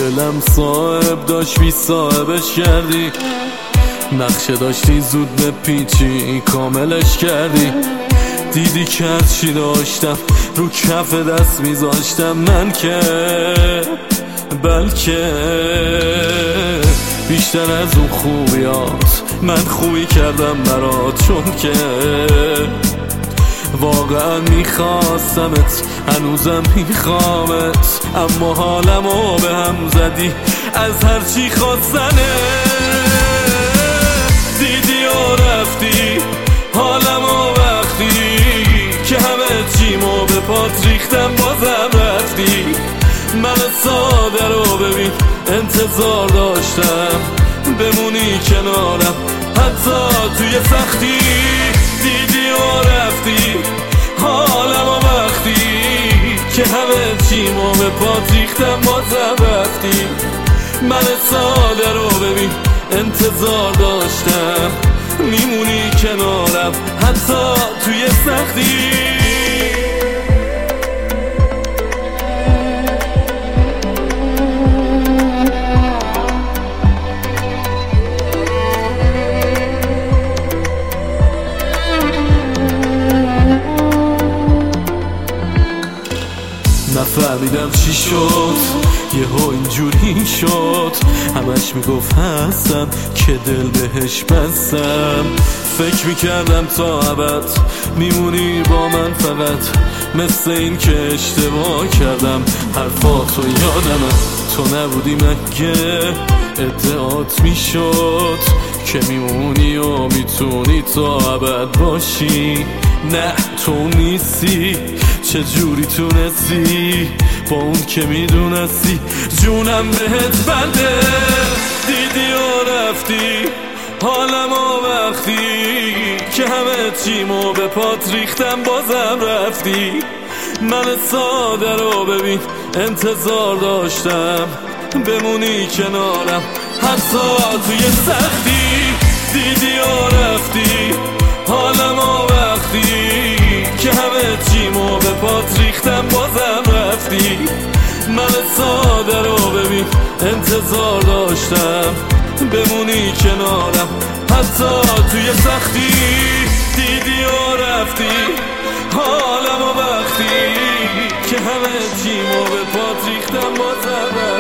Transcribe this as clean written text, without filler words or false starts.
دلم صاحب داشت بی صاحبش کردی، نقشه داشتی زود به پیچی کاملش کردی. دیدی که از چی داشتم رو کف دست میذاشتم من که بلکه بیشتر از اون خوبیات من خوبی کردم برات، چون که واقعا میخواستمت هنوزم میخوامت، اما حالمو به هم زدی از هرچی خواستنه. دیدی و رفتی حالمو وقتی که همه چیمو به پات ریختم بازم رفتی. من ساده رو ببین انتظار داشتم بمونی کنارم حتی توی سختی. دیدی و رفتی حالمو وقتی که همه چیمو به پات ریختم بازم رفتی. من ساده رو ببین انتظار داشتم میمونی کنارم حتی توی سختی. نفهمیدم چی شد یهو اینجوری شد، همش میگفت هستم که دل بهش بستم. فکر میکردم تا ابد میمونی با من، فقط مثل این که اشتباه کردم حرفاتو یادمه. تو نبودی مگه ادعات میشد که میمونی و میتونی تا ابد باشی؟ نه تو نیستی، چجوری تونستی با اون که میدونستی جونم بهت بنده. دیدی و رفتی حالمو وقتی که همه چیمو به پات ریختم بازم رفتی. من ساده رو ببین انتظار داشتم بمونی کنارم حتی توی سختی. دیدی و رفتی حالمو وقتی که همه چیمو به پات ریختم بازم رفتی. من ساده رو ببین انتظار داشتم بمونی کنارم حتی توی سختی. دیدی و رفتی حالمو وقتی که همه چیمو به پات ریختم بازم رفتی.